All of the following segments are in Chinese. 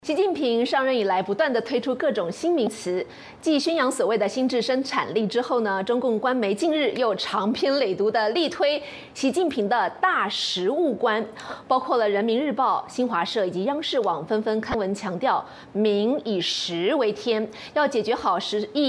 习近平上任以来，不断地推出各种新名词，继宣扬所谓的新质生产力之后呢，中共官媒近日又长篇累牍地力推习近平的大食物观，包括了人民日报、新华社以及央视网纷纷刊文强调，民以食为天，要解决好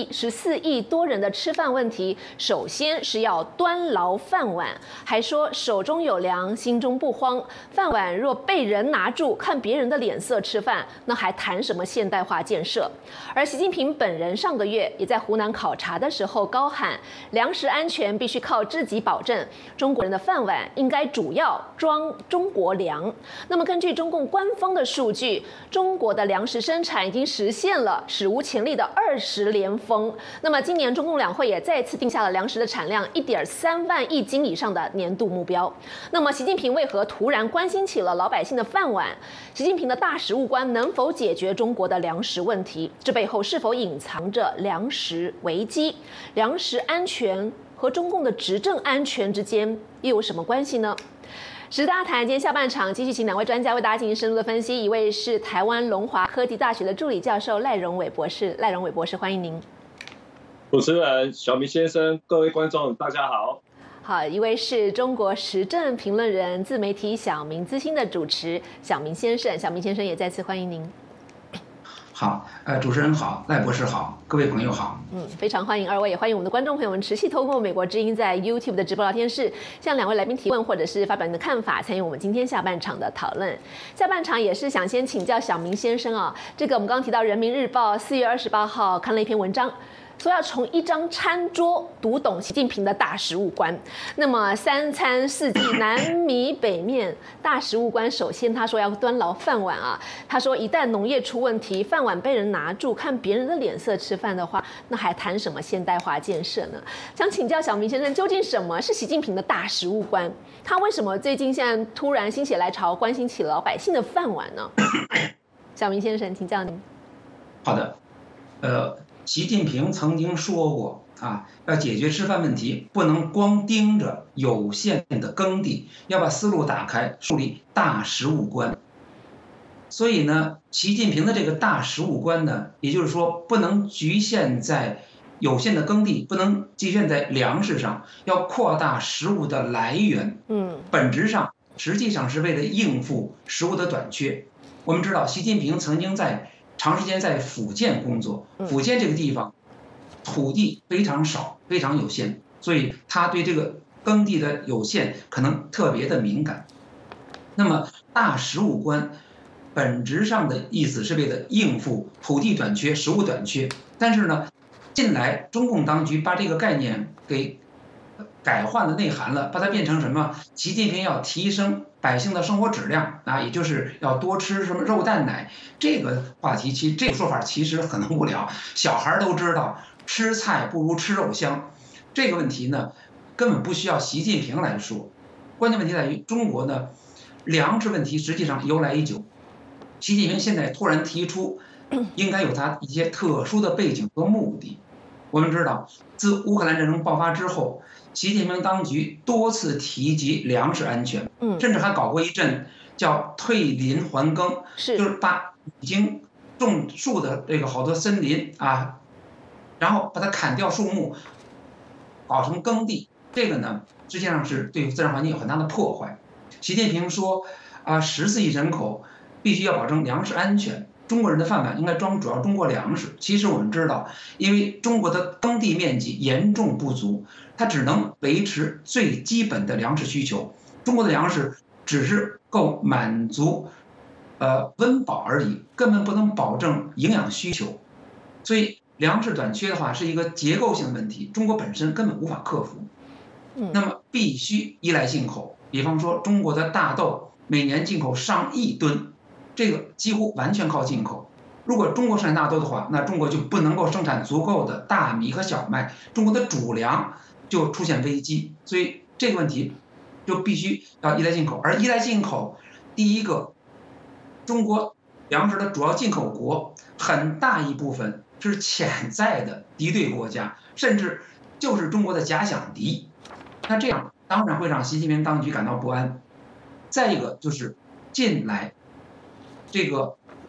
14亿多人的吃饭问题，首先是要端牢饭碗，还说手中有粮，心中不慌，饭碗若被人拿住，看别人的脸色吃饭。那还谈什么现代化建设？而习近平本人上个月也在湖南考察的时候高喊，粮食安全必须靠自己保证，中国人的饭碗应该主要装中国粮。那么根据中共官方的数据，中国的粮食生产已经实现了史无前例的20连丰。那么今年中共两会也再次定下了粮食的产量1.3万亿斤以上的年度目标。那么习近平为何突然关心起了老百姓的饭碗？习近平的大食物观能否解决中国的粮食问题？这背后是否隐藏着粮食危机？粮食安全和中共的执政安全之间又有什么关系呢？时大谈，今天下半场继续请两位专家为大家进行深入的分析。一位是台湾龙华科技大学的助理教授赖荣伟博士，赖荣伟博士，欢迎您。 主持人小明先生，各位观众，大家好。 好，一位是中国时政评论人、自媒体小明资讯的主持小明先生，小明先生也再次欢迎您。 好，主持人好，赖博士好，各位朋友好。 非常欢迎二位，也欢迎我们的观众朋友们持续透过美国之音在 YouTube 的直播聊天室向两位来宾提问，或者是发表您的看法，参与我们今天下半场的讨论。下半场也是想先请教小明先生啊，这个我们刚刚提到《人民日报》4月28号看了一篇文章。说要从一张餐桌读懂习近平的大食物观，那么3餐4季南米北面大食物观，首先他说要端牢饭碗啊，他说一旦农业出问题，饭碗被人拿住，看别人的脸色吃饭的话，那还谈什么现代化建设呢？想请教小明先生，究竟什么是习近平的大食物观？他为什么最近现在突然心血来潮，关心起了老百姓的饭碗呢？小明先生，请教您。 好的，习近平曾经说过啊，要解决吃饭问题，不能光盯着有限的耕地，要把思路打开，树立大食物观。所以呢，习近平的这个大食物观呢，也就是说，不能局限在有限的耕地，不能局限在粮食上，要扩大食物的来源。本质上实际上是为了应付食物的短缺。我们知道，习近平曾经长时间在福建工作，福建这个地方土地非常少，非常有限，所以他对这个耕地的有限可能特别的敏感。那么大食物观本质上的意思是为了应付土地短缺、食物短缺，但是呢，近来中共当局把这个概念给改换了内涵了，把它变成什么？习近平要提升百姓的生活质量啊，也就是要多吃什么肉蛋奶。这个话题这个说法其实很无聊，小孩都知道吃菜不如吃肉香。这个问题呢，根本不需要习近平来说。关键问题在于中国呢，粮食问题实际上由来已久。习近平现在突然提出，应该有他一些特殊的背景和目的。我们知道，自乌克兰战争爆发之后，习近平当局多次提及粮食安全，甚至还搞过一阵叫退林还耕，就是把已经种树的这个好多森林啊，然后把它砍掉树木，搞成耕地。这个呢，实际上是对自然环境有很大的破坏。习近平说，14亿人口必须要保证粮食安全。中国人的饭碗应该装主要中国粮食。其实我们知道，因为中国的耕地面积严重不足，它只能维持最基本的粮食需求。中国的粮食只是够满足温饱而已，根本不能保证营养需求。所以粮食短缺的话是一个结构性问题，中国本身根本无法克服。那么必须依赖进口，比方说中国的大豆每年进口上亿吨。这个几乎完全靠进口。如果中国生产大豆的话，那中国就不能够生产足够的大米和小麦，中国的主粮就出现危机。所以这个问题就必须要依赖进口。而依赖进口，第一个，中国粮食的主要进口国很大一部分是潜在的敌对国家，甚至就是中国的假想敌。那这样当然会让习近平当局感到不安。再一个就是近来这个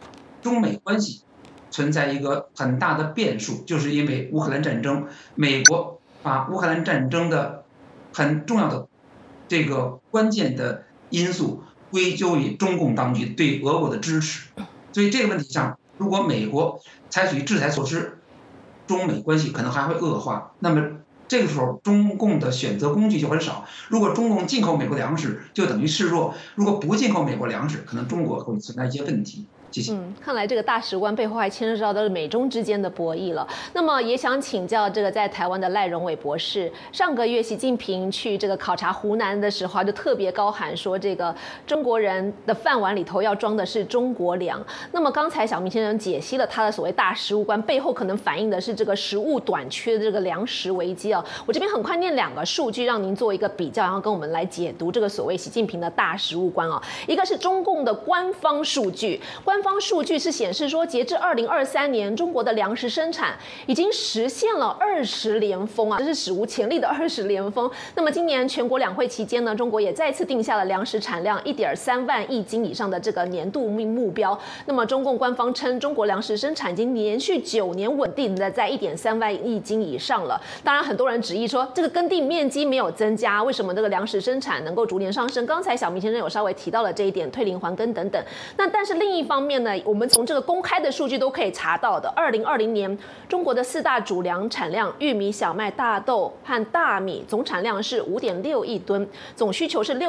中美关系存在一个很大的变数，就是因为乌克兰战争，美国把乌克兰战争的很重要的这个关键的因素归咎于中共当局对俄国的支持，所以这个问题上，如果美国采取制裁措施，中美关系可能还会恶化。那么这个时候，中共的选择工具就很少。如果中共进口美国粮食，就等于示弱；如果不进口美国粮食，可能中国会存在一些问题。谢谢。 看来这个大使馆背后还牵涉到的是美中之间的博弈了。那么也想请教这个在台湾的赖荣伟博士，上个月习近平去这个考察湖南的时候，就特别高喊说，这个中国人的饭碗里头要装的是中国粮。那么刚才小明先生解析了他的所谓大食物观背后可能反映的是这个食物短缺的这个粮食危机啊。我这边很快念2个数据让您做一个比较，然后跟我们来解读这个所谓习近平的大食物观啊。一个是中共的官方数据，官方数据是显示说，截至2023年，中国的粮食生产已经实现了20连丰啊，这是史无前例的20连丰。那么今年全国两会期间呢，中国也再次定下了粮食产量1.3万亿斤以上的这个年度目标。那么中共官方称，中国粮食生产已经连续9年稳定的在1.3万亿斤以上了。当然，很多人质疑说，这个耕地面积没有增加，为什么这个粮食生产能够逐年上升？刚才小明先生有稍微提到了这一点，退林还耕等等。那但是另一方面呢，我们从这个公开的数据都可以查到的，2020年中国的4大主粮产量，玉米、小麦、大豆和大米总产量是5.6亿吨，总需求是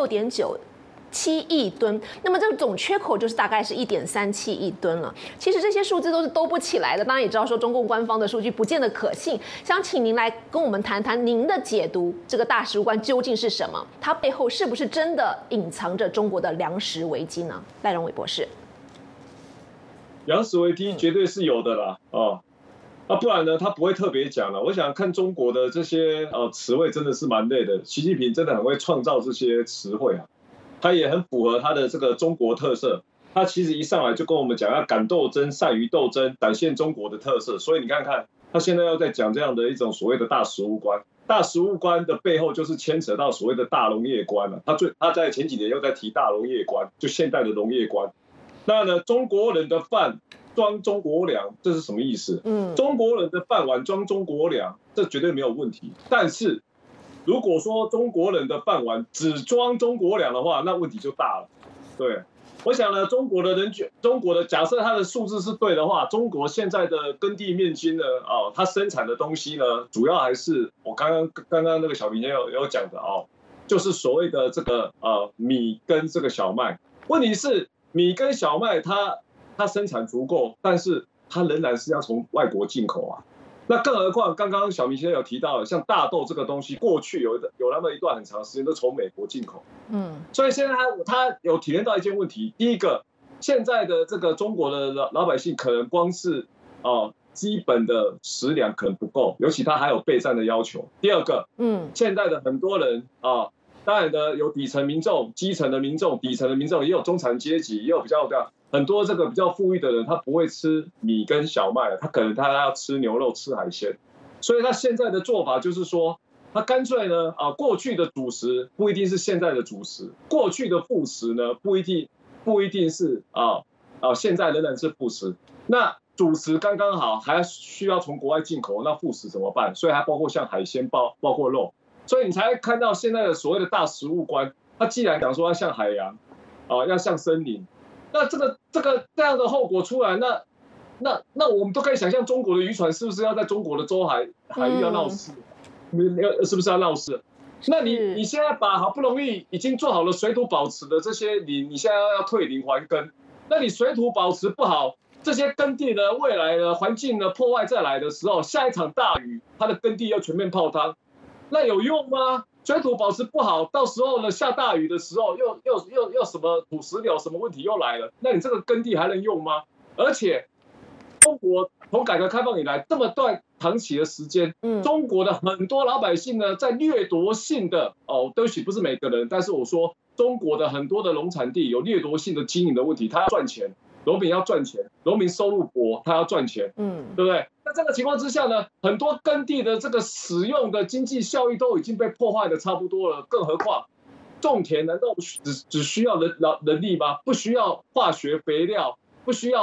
6.97亿吨，那么这个总缺口就是大概是1.37亿吨了。其实这些数字都是兜不起来的，当然也知道说中共官方的数据不见得可信。想请您来跟我们谈谈您的解读，这个大食物观究竟是什么？它背后是不是真的隐藏着中国的粮食危机呢？赖荣伟博士。 粮食危机绝对是有的啦，不然呢，他不会特别讲了。我想看中国的这些词汇真的是蛮累的，习近平真的很会创造这些词汇啊，他也很符合他的这个中国特色。他其实一上来就跟我们讲要敢斗争、善于斗争，展现中国的特色。所以你看看，他现在要在讲这样的一种所谓的大食物观。大食物观的背后就是牵扯到所谓的大农业观了。他在前几年又在提大农业观，就现代的农业观。那呢，中国人的饭装中国粮，这是什么意思？中国人的饭碗装中国粮，这绝对没有问题。但是，如果说中国人的饭碗只装中国粮的话，那问题就大了。对，我想呢，中国的假设它的数字是对的话，中国现在的耕地面积呢，它生产的东西呢，主要还是我刚刚那个小明有讲的就是所谓的这个米跟这个小麦。问题是，米跟小麦它生产足够，但是它仍然是要从外国进口啊。那更何况刚刚小明先生有提到的，像大豆这个东西，过去有那么一段很长时间都从美国进口。所以现在他有体验到一件问题，第一个，现在的这个中国的老百姓可能光是基本的食粮可能不够，尤其他还有备战的要求。第二个，现在的很多人当然呢，有底层民众、基层的民众、底层的民众，也有中产阶级，也有比较很多这个比较富裕的人，他不会吃米跟小麦，他可能他要吃牛肉、吃海鲜，所以他现在的做法就是说，他干脆呢过去的主食不一定是现在的主食，过去的副食呢不一定是现在仍然是副食，那主食刚刚好，还需要从国外进口，那副食怎么办？所以还包括像海鲜包括肉。所以你才看到现在的所谓的大食物观，他既然讲说要像海洋，要像森林，那这样的后果出来，那我们都可以想象，中国的渔船是不是要在中国的周海域要闹事？是不是要闹事？那你现在把好不容易已经做好了水土保持的这些你现在要退林还耕，那你水土保持不好，这些耕地的未来的环境的破坏再来的时候，下一场大雨，它的耕地要全面泡汤。那有用吗？水土保持不好，到时候呢下大雨的时候，又什么土石流什么问题又来了？那你这个耕地还能用吗？而且，中国从改革开放以来这么段长期的时间，中国的很多老百姓呢，在掠夺性的对不起，不是每个人，但是我说中国的很多的农产地有掠夺性的经营的问题，他要赚钱。农民要赚钱，农民收入薄，他要赚钱，对不对？那这个情况之下呢，很多耕地的这个使用的经济效益都已经被破坏的差不多了，更何况种田难道只需要人力吗？不需要化学肥料，不需要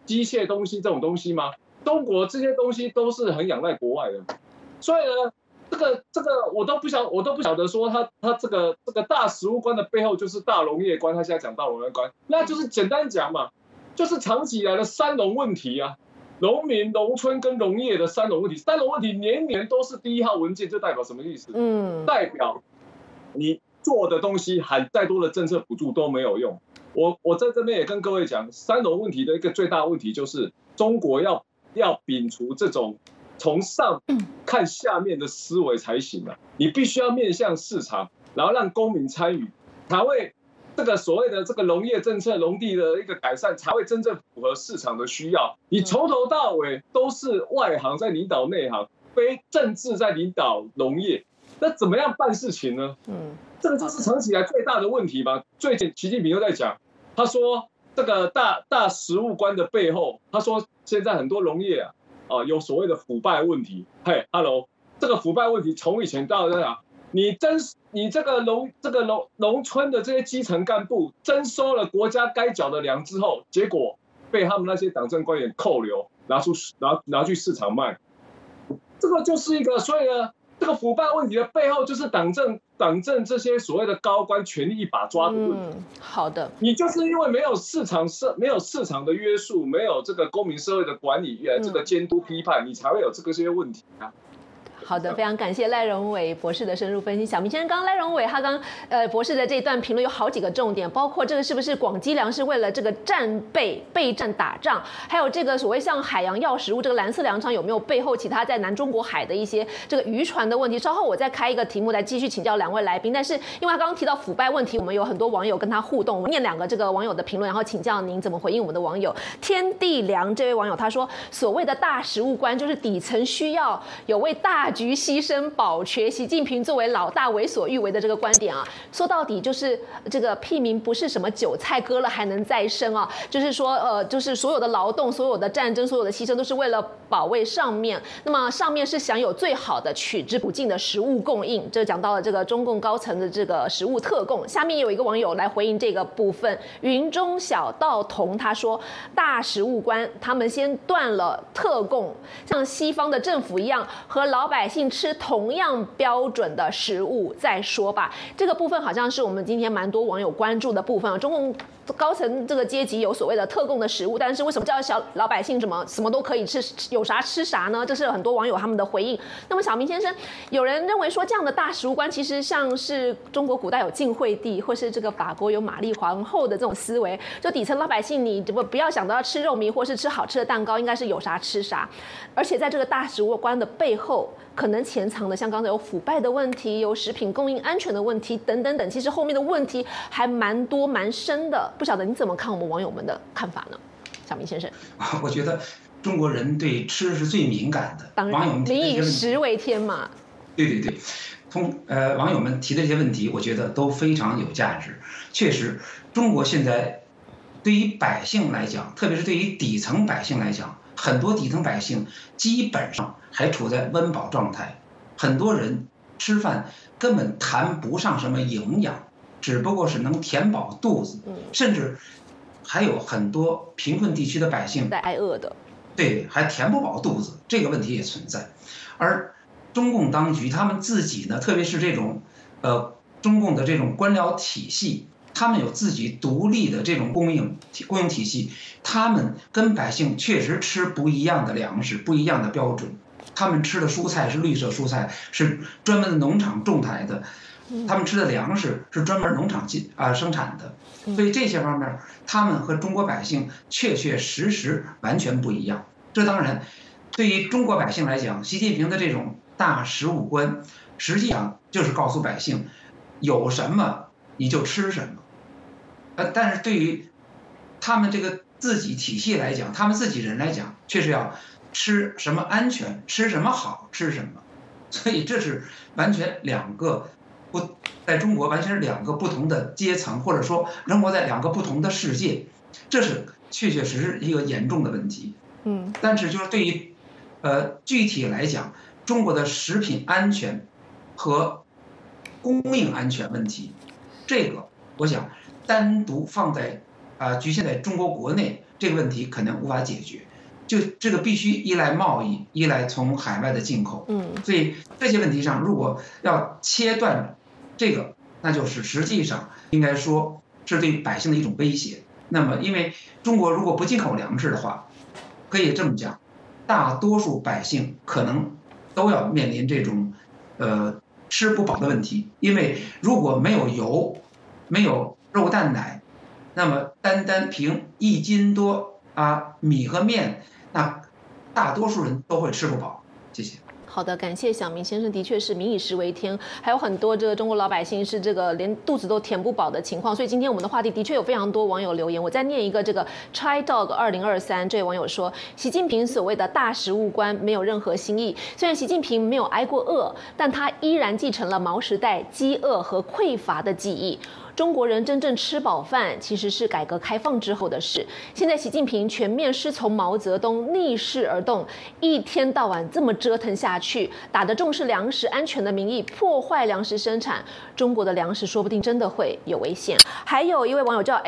机械东西这种东西吗？中国这些东西都是很仰赖国外的，所以呢，这个我都不晓得说他这个大食物观的背后就是大农业观，他现在讲大农业观，那就是简单讲嘛，就是长期以来的三农问题啊。农民、农村跟农业的三农问题，三农问题年年都是第一号文件，这代表什么意思？代表你做的东西喊再多的政策补助都没有用。我在这边也跟各位讲，三农问题的一个最大问题就是中国要摒除这种从上看下面的思维才行啊！你必须要面向市场，然后让公民参与，才会这个所谓的这个农业政策、农地的一个改善，才会真正符合市场的需要。你从头到尾都是外行在领导内行，非政治在领导农业，那怎么样办事情呢？这个就是长期以来最大的问题吧。最近习近平又在讲，他说这个大食物观的背后，他说现在很多农业有所谓的腐败问题。嘿 ，hello， 这个腐败问题从以前到现在，你这个农村的这些基层干部征收了国家该缴的粮之后，结果被他们那些党政官员扣留，拿去市场卖，这个就是一个，所以呢，这个腐败问题的背后就是党政这些所谓的高官权力一把抓的问题。 好的， 你就是因为没有市场的约束，没有这个公民社会的管理，这个监督批判，你才会有这些问题啊。 好的，非常感谢赖荣伟博士的深入分析。小明先生，刚刚赖荣伟他博士的这一段评论有好几个重点，包括这个是不是广积粮是为了这个备战打仗，还有这个所谓像海洋药食物这个蓝色粮仓有没有背后其他在南中国海的一些这个渔船的问题。稍后我再开一个题目来继续请教两位来宾。但是因为他刚刚提到腐败问题，我们有很多网友跟他互动，我们念两个这个网友的评论，然后请教您怎么回应我们的网友。天地良这位网友他说，所谓的大食物观就是底层需要有为大局牺牲保全，习近平作为老大为所欲为的这个观点啊，说到底就是这个屁民不是什么韭菜割了还能再生啊，就是说就是所有的劳动、所有的战争、所有的牺牲都是为了保卫上面，那么上面是享有最好的取之不尽的食物供应，这讲到了这个中共高层的这个食物特供。下面有一个网友来回应这个部分，云中小道童他说，大食物观他们先断了特供，像西方的政府一样，和老百姓吃同样标准的食物再说吧。这个部分好像是我们今天蛮多网友关注的部分。中共高层这个阶级有所谓的特供的食物，但是为什么叫小老百姓什么都可以吃，有啥吃啥呢？这是很多网友他们的回应。那么小明先生，有人认为说这样的大食物观其实像是中国古代有晋惠帝，或是这个法国有玛丽皇后的这种思维，就底层老百姓你不要想到要吃肉糜或是吃好吃的蛋糕，应该是有啥吃啥。而且在这个大食物观的背后，可能潜藏的像刚才有腐败的问题，有食品供应安全的问题等等等，其实后面的问题还蛮多蛮深的。不晓得你怎么看我们网友们的看法呢？小明先生， 我觉得中国人对吃是最敏感的， 当然民以食为天嘛。 对，网友们提的这些问题，我觉得都非常有价值。确实，中国现在对于百姓来讲，特别是对于底层百姓来讲，很多底层百姓基本上还处在温饱状态，很多人吃饭根本谈不上什么营养，只不过是能填饱肚子，甚至还有很多贫困地区的百姓在挨饿的， 对，还填不饱肚子，这个问题也存在。而中共当局他们自己呢，特别是这种中共的这种官僚体系，他们有自己独立的这种供应体系，他们跟百姓确实吃不一样的粮食，不一样的标准。他们吃的蔬菜是绿色蔬菜，是专门的农场种来的，他们吃的粮食是专门农场生产的，所以这些方面他们和中国百姓确实完全不一样。这当然对于中国百姓来讲，习近平的这种大食物观实际上就是告诉百姓有什么你就吃什么，但是对于他们这个自己体系来讲，他们自己人来讲，却是要吃什么安全，吃什么好，吃什么。所以这是完全在中国完全是两个不同的阶层，或者说生活在两个不同的世界，这是确实一个严重的问题。但是就是对于具体来讲，中国的食品安全和供应安全问题，这个我想单独放在局限在中国国内这个问题可能无法解决。就这个必须依赖贸易，依赖从海外的进口。所以这些问题上，如果要切断这个，那就是实际上应该说是对百姓的一种威胁。那么，因为中国如果不进口粮食的话，可以这么讲，大多数百姓可能都要面临这种吃不饱的问题。因为如果没有油，没有肉蛋奶，那么单单凭1斤多米和面，那大多数人都会吃不饱。谢谢。 好的，感谢小明先生，的确是民以食为天，还有很多这个中国老百姓是这个连肚子都填不饱的情况，所以今天我们的话题的确有非常多网友留言，我再念一个这个 ChaiDog2023 这位网友说，习近平所谓的大食物观没有任何新意，虽然习近平没有挨过饿，但他依然继承了毛时代饥饿和匮乏的记忆。中国人真正吃饱饭，其实是改革开放之后的事。现在习近平全面师从毛泽东，逆势而动，一天到晚这么折腾下去，打着重视粮食安全的名义破坏粮食生产，中国的粮食说不定真的会有危险。还有一位网友叫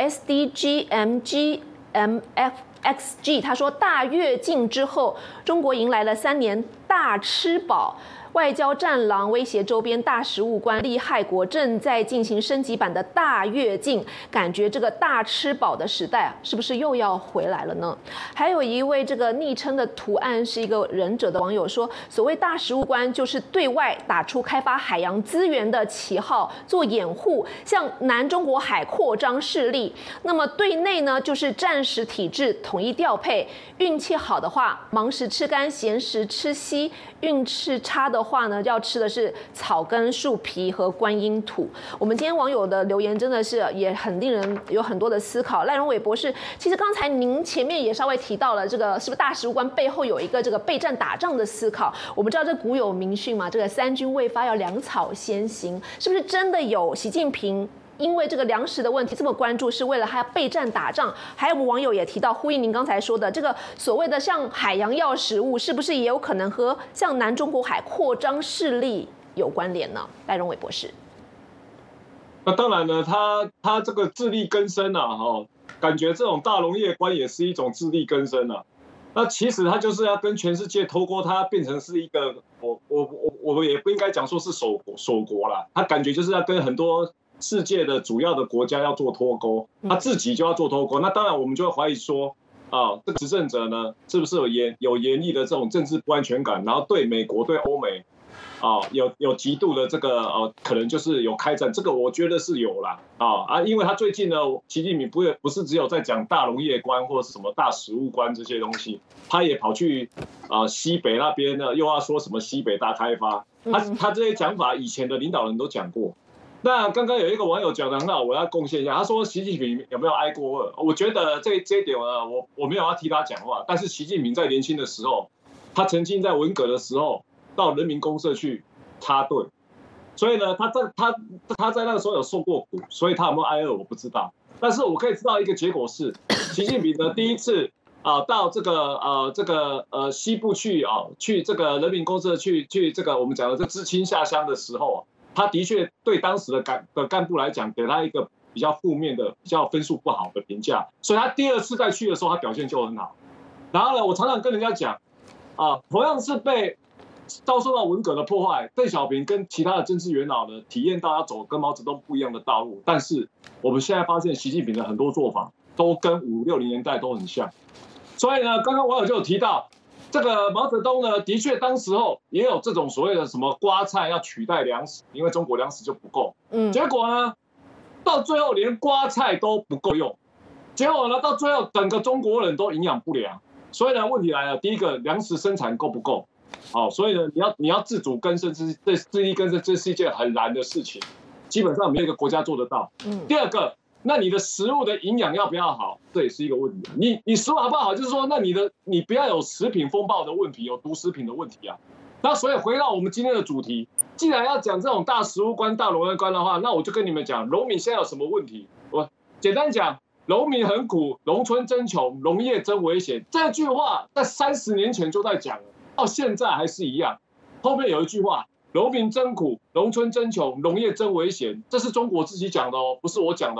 SDGMGMFXG， 他说大跃进之后，中国迎来了3年大吃饱。外交战狼威胁周边大食物观，利害国正在进行升级版的大跃进，感觉这个大吃饱的时代是不是又要回来了呢？还有一位这个昵称的图案是一个忍者的网友说，所谓大食物观就是对外打出开发海洋资源的旗号做掩护，向南中国海扩张势力。那么对内呢，就是战时体制统一调配，运气好的话，忙时吃干，闲时吃稀；运气差的话呢，要吃的是草根、树皮和观音土。我们今天网友的留言真的是也很令人有很多的思考。赖荣伟博士，其实刚才您前面也稍微提到了这个是不是大食物观背后有一个这个备战打仗的思考？我们知道这古有明训嘛，这个3军未发要粮草先行，是不是真的有习近平？因为这个粮食的问题这么关注，是为了他要备战打仗。还有我们网友也提到，呼应您刚才说的，这个所谓的像海洋要食物，是不是也有可能和像南中国海扩张势力有关联呢？赖荣伟博士。 那当然呢，他这个自力更生啊，感觉这种大农业观也是一种自力更生啊。那其实他就是要跟全世界透过他变成是一个，我也不应该讲说是守国啦，他感觉就是要跟很多世界的主要的国家要做脱钩，他自己就要做脱钩。那当然我们就会怀疑说，这个执政者呢，是不是有严厉的这种政治不安全感，然后对美国、对欧美，有极度的这个可能就是有开战，这个我觉得是有啦，因为他最近呢，习近平不是只有在讲大农业观或是什么大食物观这些东西，他也跑去西北那边呢，又要说什么西北大开发，他这些讲法以前的领导人都讲过。那刚刚有一个网友讲得很好，我要贡献一下。他说习近平有没有挨过饿？我觉得这一点呢，我没有要替他讲话。但是习近平在年轻的时候，他曾经在文革的时候到人民公社去插队，所以呢，他在那个时候有受过苦，所以他有没有挨饿我不知道。但是我可以知道一个结果是，习近平呢第一次到这个西部去去这个人民公社去这个我们讲的这知青下乡的时候。他的确对当时的干部来讲，给他一个比较负面的、比较分数不好的评价，所以他第2次再去的时候，他表现就很好。然后呢，我常常跟人家讲，同样是被遭受到文革的破坏，邓小平跟其他的政治元老呢，体验到要走跟毛泽东不一样的道路，但是我们现在发现习近平的很多做法都跟50、60年代都很像。所以呢，刚刚网友就有提到。这个毛泽东呢，的确当时候也有这种所谓的什么瓜菜要取代粮食，因为中国粮食就不够。结果呢，到最后连瓜菜都不够用，结果呢，到最后整个中国人都营养不良。所以呢，问题来了，第一个粮食生产够不够？所以呢，你要自主更生，自力更生，这是一件很难的事情，基本上没有一个国家做得到。第二个。那你的食物的营养要不要好，这也是一个问题。你食物好不好，就是说，那你不要有食品风暴的问题，有毒食品的问题啊。那所以回到我们今天的主题，既然要讲这种大食物观、大农业观的话，那我就跟你们讲，农民现在有什么问题？我简单讲，农民很苦，农村真穷，农业真危险。这句话在30年前就在讲了，到现在还是一样。后面有一句话。农民真苦，农村真穷，农业真危险，这是中国自己讲的哦，不是我讲的哦。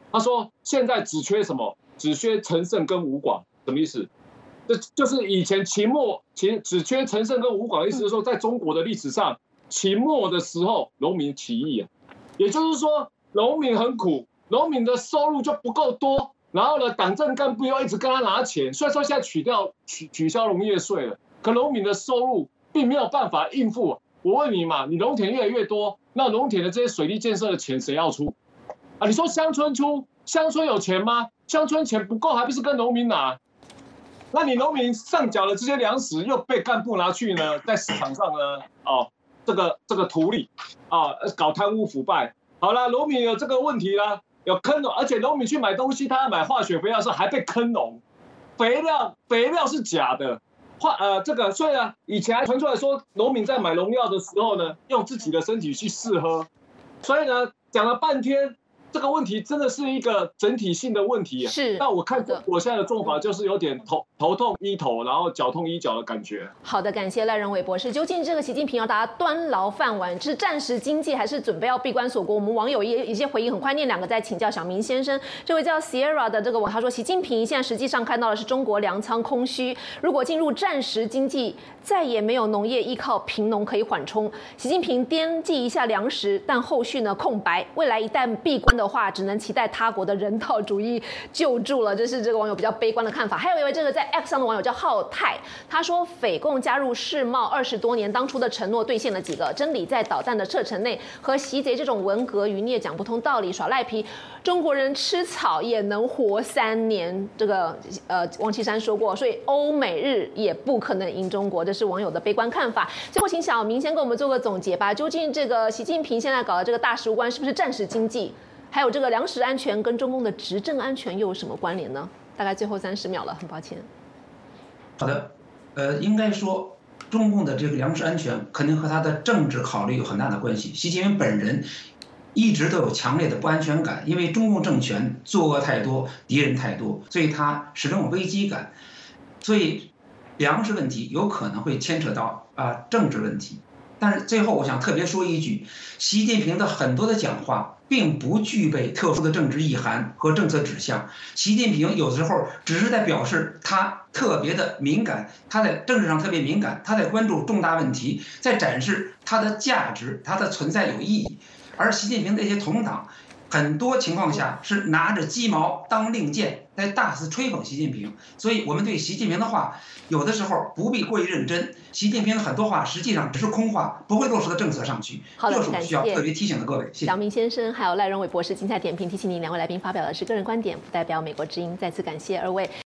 他说现在只缺什么？只缺陈胜跟吴广，什么意思？这就是以前秦末只缺陈胜跟吴广，意思是说，在中国的历史上，秦末的时候农民起义啊，也就是说农民很苦，农民的收入就不够多，然后呢，党政干部又一直跟他拿钱，虽然说现在取消农业税了，可农民的收入并没有办法应付。我问你嘛，你农田越来越多，那农田的这些水利建设的钱谁要出？啊，你说乡村出，乡村有钱吗？乡村钱不够，还不是跟农民拿？那你农民上缴的这些粮食又被干部拿去呢，在市场上呢，这个图利啊，搞贪污腐败。好了，农民有这个问题啦，有坑农，而且农民去买东西，他要买化学肥料的时候还被坑农，肥料是假的。这个，所以呢，以前还传出来说，农民在买农药的时候呢，用自己的身体去试喝，所以呢，讲了半天，这个问题真的是一个整体性的问题。 是。 那我看我现在的做法就是有点头痛医头，然后脚痛医脚的感觉。 好的，感谢赖仁伟博士。究竟这个习近平要大家端牢饭碗，是暂时经济，还是准备要闭关锁国？我们网友一些回应很快，念两个在请教小明先生。这位叫 Sierra 的这个网，他说，习近平现在实际上看到的是中国粮仓空虚，如果进入战时经济，再也没有农业依靠贫农可以缓冲。习近平掂计一下粮食，但后续呢空白，未来一旦闭关的话，只能期待他国的人道主义救助了。这是这个网友比较悲观的看法。还有一位这个在 X 上的网友叫浩泰，他说匪共加入世贸20多年，当初的承诺兑现了几个？真理在导弹的射程内，和习贼这种文革余孽讲不通道理，耍赖皮。中国人吃草也能活3年，这个王岐山说过，所以欧美日也不可能赢中国，这是网友的悲观看法。最后请小明先给我们做个总结吧，究竟这个习近平现在搞的这个大食物关是不是战时经济？还有这个粮食安全跟中共的执政安全又有什么关联呢？大概最后30秒了，很抱歉。 好的，应该说中共的这个粮食安全肯定和他的政治考虑有很大的关系。习近平本人一直都有强烈的不安全感，因为中共政权作恶太多，敌人太多，所以他始终有危机感。所以粮食问题有可能会牵扯到政治问题。但是最后我想特别说一句，习近平的很多的讲话并不具备特殊的政治意涵和政策指向。习近平有的时候只是在表示他特别的敏感，他在政治上特别敏感，他在关注重大问题，在展示他的价值，他的存在有意义。而习近平的一些同党很多情况下是拿着鸡毛当令箭，在大肆吹捧习近平。所以我们对习近平的话有的时候不必过于认真，习近平的很多话实际上只是空话，不会落实到政策上去。这是我需要特别提醒的各位。谢谢小明先生还有赖仁伟博士精彩点评，提醒您2位来宾发表的是个人观点，不代表美国之音。再次感谢2位。